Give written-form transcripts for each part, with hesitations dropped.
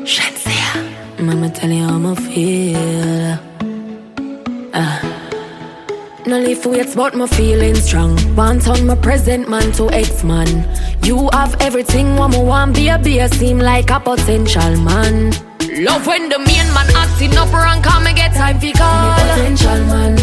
Shenseea. Mama tell you how I feel. No lift weights but my feeling strong. Want on my present man to ex-man. You have everything what me want, baby. Seem like a potential man. Love when the main man acting up wrong, come and get time for call. Me potential man,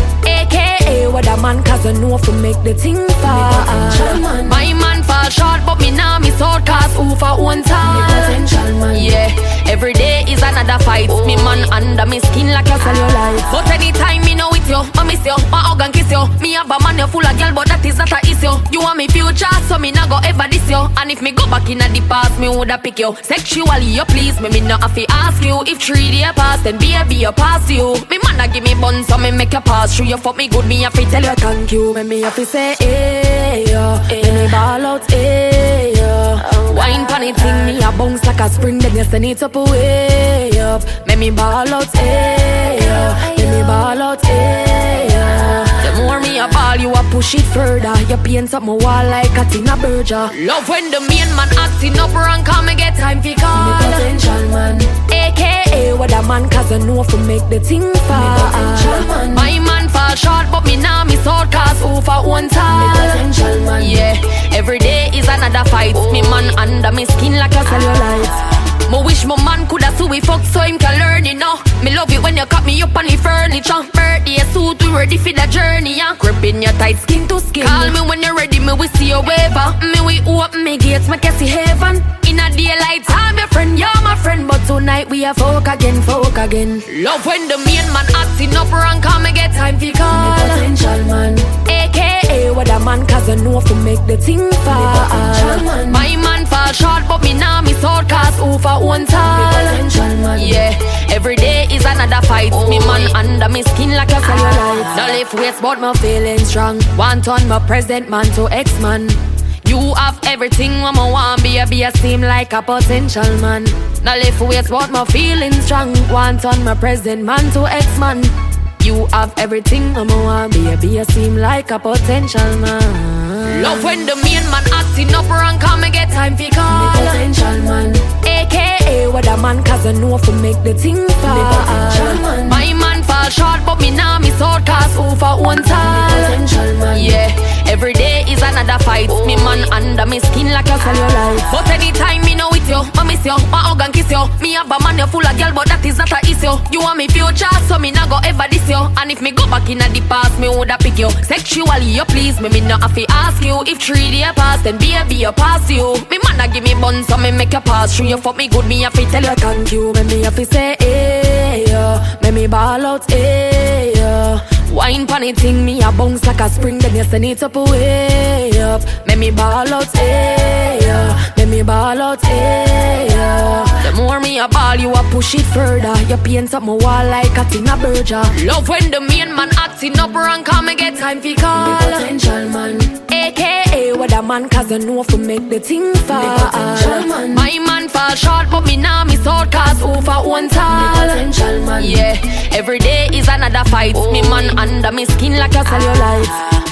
AKA what a man, cause I know for make the thing fall. Man. My man fall short, but me nah miss out, cause who for one time. Me potential man, yeah. Every day is another fight. Me man under me skin like a cellulite. But anytime me know with you, I miss you, my hug and kiss you. Me have a man you full of girl, but that is not a issue. You want me future, so me nah go ever diss you. And if me go back in the past, me woulda pick you. Sexually you please me not have to ask you. If 3 days pass, then baby you pass you. Me man a give me bun, so me make you pass through. You fuck me good, me have to tell you thank you. Me have to say hey yo, me ball out hey yo. Wine pon it thing, me a bounce like a spring. Then you send it up way up. Me ball out hey yo, me ball out hey yo. The more me a ball, you a push it further. You paint up my wall like a Tina Burger. Love when the main man acting up wrong, come and get time for call. Me potential man, AKA what a man, cause I know for make the thing fall. Man. My man fall short, but me nah miss out, cause who for one time. Me potential man, yeah. Every day is another fight. Me man under me skin like a cellulite. Me wish my man coulda so we fuck so him can learn it now. Me love it when you cut me up on the furniture. Birthday suit, we ready for the journey, yeah. Gripping your tight skin to skin. Call me when you're ready, me we see your waiver. Me we open me gates, make you see heaven. In a daylight, I'm your friend, you're my friend. But tonight we are folk again, folk again. Love when the main man acting up wrong, come and get time for call. Me potential man, AKA what a man, cause I know for make the thing fall. My man fall short, but me nah miss out, cause who for one time. Yeah, every day is another fight. Me man under me skin like a cellulite. No lift weights but my feeling strong. Want on my present man to ex-man. You have everything what me want, baby. I seem like a potential man. No lift weights but my feeling strong. Want on my present man to ex-man. You have everything what me want, baby. I seem like a potential man. Love when the main man acting up wrong, come and get time for call. Me potential man, AKA what a man, cause I know for make the thing fall. My man fall short, but me nah miss out, cause who for one time. Yeah, every day is another fight. Me man under me skin like a cellulite. But anytime me know with you, I miss you, my hug and kiss you. Me have a man you full of girl, but that is not a issue. You want me future, so me nah go ever diss you. And if me go back in the past, me woulda pick you. Sexually you please me not have to ask you. If 3 days pass, then baby you pass you. Me man a give me bun, so me make you pass through. You fuck me good, me have to tell you thank you. Me have to say hey yo, me ball out hey yo. Wine pon it thing, me a bounce like a spring. Then you send it up way up. Me ball out hey yo, me ball out hey yo. The more me a ball, you a push it further. You paint up my wall like a Tina Burger. Love when the main man acting up wrong, come and get time for call. Me potential man, AKA what a man, cause I know for make the thing fall. Man. My man fall short, but me nah miss out, cause who for one time. Yeah, every day is another fight. Me man under me skin like a cellulite.